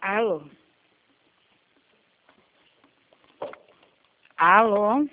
Alô? Alô?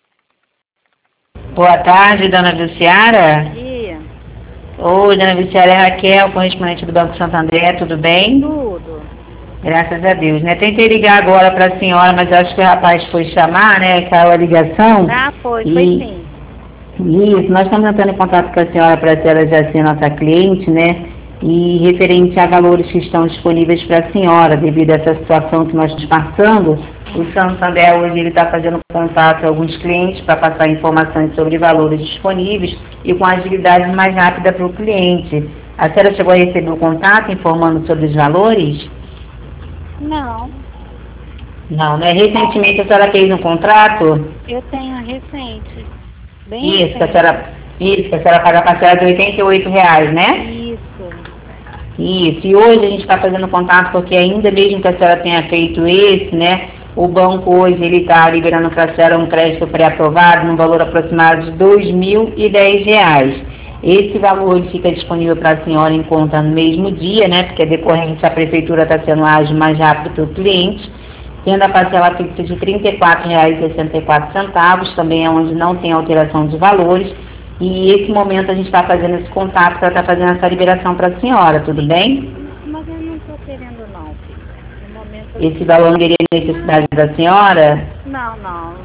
Boa tarde, dona Vilciara. Dia. Oi, dona Vilciara, é Raquel, correspondente do Banco Santander, tudo bem? Tudo. Graças a Deus, né? Tentei ligar agora para a senhora, mas acho que o rapaz foi chamar, né? Caiu a ligação. Foi E sim. isso, nós estamos entrando em contato com a senhora para a senhora já ser nossa cliente, né? E referente a valores que estão disponíveis para a senhora, devido a essa situação que nós estamos passando, o Santander hoje ele está fazendo contato com alguns clientes para passar informações sobre valores disponíveis e com agilidade mais rápida para o cliente. A senhora chegou a receber o contato informando sobre os valores? Não, Não, né? Recentemente a senhora fez um contrato? eu tenho recente. Bem Isso, que a recente. senhora paga a parcela de R$ 88, né? Isso. Isso, e hoje a gente está fazendo contato porque ainda mesmo que a senhora tenha feito esse, né, o banco hoje ele está liberando para a senhora um crédito pré-aprovado no valor aproximado de R$ 2.010. Esse valor ele fica disponível para a senhora em conta no mesmo dia, né, porque decorrente a prefeitura está sendo ágil mais rápido para o cliente, tendo a parcela fixa de R$ 34,64, também é onde não tem alteração de valores. E esse momento a gente está fazendo esse contato para estar fazendo essa liberação para a senhora, tudo bem? Mas eu não estou querendo não, filha. No momento Esse valor não teria necessidade da senhora? Não.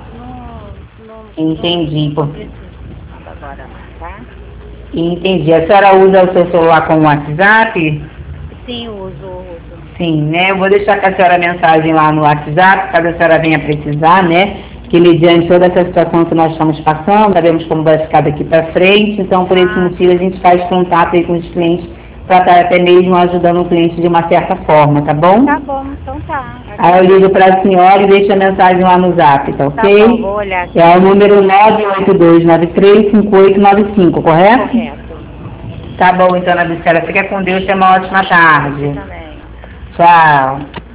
Entendi. Não preciso nada agora não, tá? Entendi. A senhora usa o seu celular como WhatsApp? Sim, uso. Sim, né? Eu vou deixar com a senhora a mensagem lá no WhatsApp, caso a senhora venha precisar, né? Que mediante toda essa situação que nós estamos passando, sabemos como vai ficar daqui para frente, então por esse motivo a gente faz contato aí com os clientes para estar até mesmo ajudando o cliente de uma certa forma, tá bom? Tá bom, então tá. Aí eu ligo para a senhora e deixo a mensagem lá no Zap, tá ok? Tá bom, vou olhar aqui. É o número 982935895, correto? Correto. Tá bom, então, Ana Vicélia. Fica com Deus, tenha uma ótima tarde. Também. Tchau.